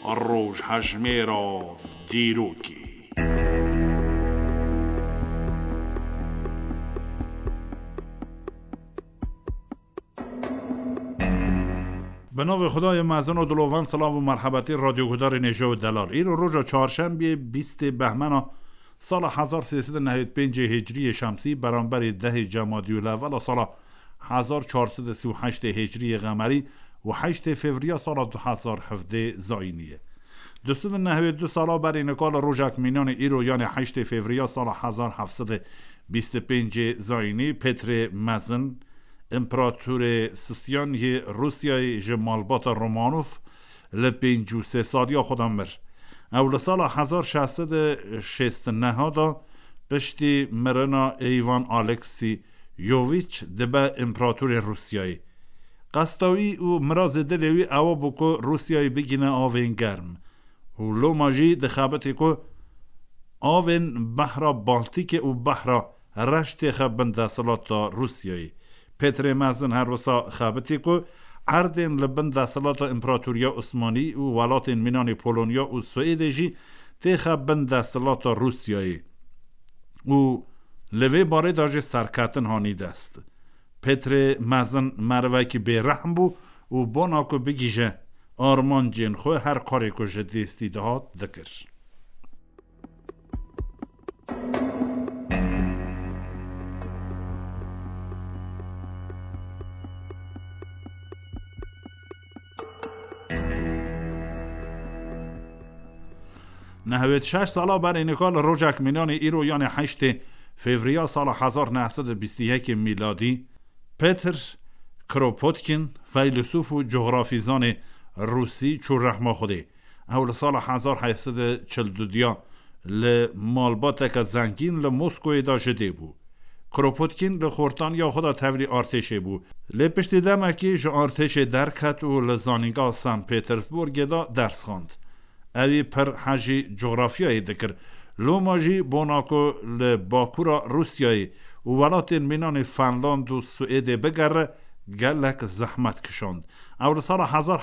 روش هجمه را دیروکی. به نام خدای مزن و دلوان، سلام و مرحبتی رادیو گدار نژاد و دلال. این روز چهارشنبه 20 بهمن سال 1395 هجری شمسی برابر 10 جمادی الاول سال 1438 هجری قمری و 8 فوریه سال 2017 زاینیه. 292 سال بر انقلاب روزک مینان ایرو یعنی 8 فوریه سال 1725 زاینی پتر مزن امپراتور سیستانی روسیای جمالبات رومانوف ل 53 سالی خودم مر. اول سال 1669 دا پشتی مرنا ایوان الکسی یوویچ دبه امپراتور روسیای قستاوی و مراز دلوی او بکو روسیای بگینه آوین گرم و لو ماجی دخابتی که آوین بحر بالتیک و بحر رشت خبنده سلاتا روسیای پتر مزن هر وسا خابتی که عردن لبنده سلاتا امپراتوریا عثمانی و ولاتن مینان پولونیا و سوئدیجی تی خبنده سلاتا روسیای و لوی باره داجه سرکتن هانی دست. پتر مزن مروی که به رحم بو و بانا که بگیجه آرمان جین خواه هر کاری که جدیستی دهات دکر. نهوید 6 سالا بر انقلاب روزک مینان ایرو یعنی 8 فوریه سال 1921 میلادی پتر کروپوتکین فیلسوف و جغرافیزان روسی چو رحمه خوده اول سال 1842 لمالباتک زنگین لموسکوی دا جده بو. کروپوتکین لخورتان یا خدا تولی ارتشه بو لپشتی دمکی جا ارتش درکت و لزانیگا سن پیترزبورگ دا درس خواند. اوی پر حجی جغرافیایی دکر لو ماجی بوناکو لباکورا روسیایی و ولاتین مینان فنلاند و سوئد بگره گلک زحمت کشند. اول سال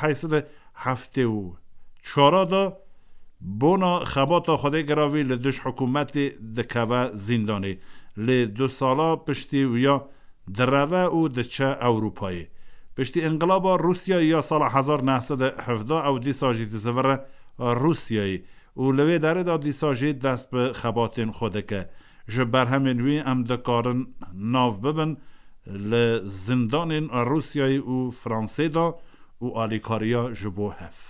1874 دا بونا خباتا خوده گراوی لدوش حکومت دکوه زندانی لدو سالا پشتی ویا دروه و دچه اوروپایی پشتی انقلاب روسیا یا سال 1917 او دی ساجی دزوره روسیایی و لوی داره دا دیساجی دست به خباتین خوده که جبر همینوی ام دکارن ناو ببن لزندان روسیایی و فرانسه دا و آلیکاریا جبو هف.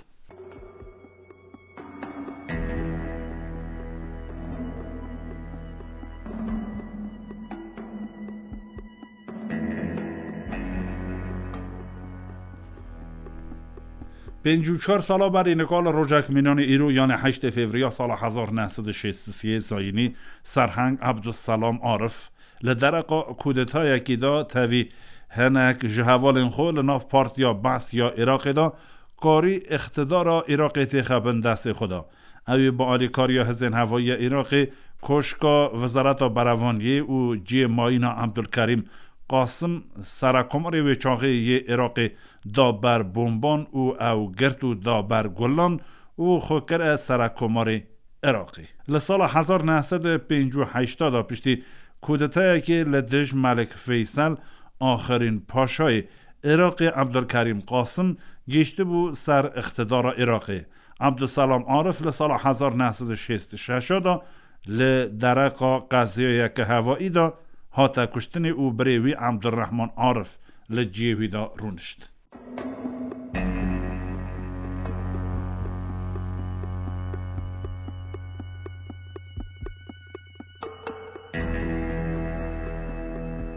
پنجو 4 سالا بر انقلاب روزک مینان ایرو یعنی 8 فوریه سال 1963 زاینی سرهنگ عبدالسلام عارف لدرقا کودتای یکی دا تاوی هنک جهوالین خو لناف پارتیا بس یا عراق دا کاری اقتدار عراق تخبن دست خدا اوی با آلیکاریا هزین هوایی عراق کشکا وزارت براوانی و جی ماینا عبدالکریم قاسم سرکماری و چاقی عراق دا بر بومبان او گرتو دا بر گلان و خوکر سرکماری عراقی لسال 1958 دا پشتی کودتایی که لدش ملک فیصل آخرین پاشای عراق عبدالکریم قاسم گشته بو سر اقتدار عراقی عبدالسلام عارف لسال 1966 دا لدرقا قضیه که هوایی دا هاتا کشتن او بریوی عبدالرحمن عارف لجیوی دا رونشت.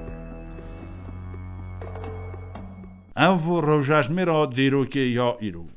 او روژجمه را دیروکه یا ایرو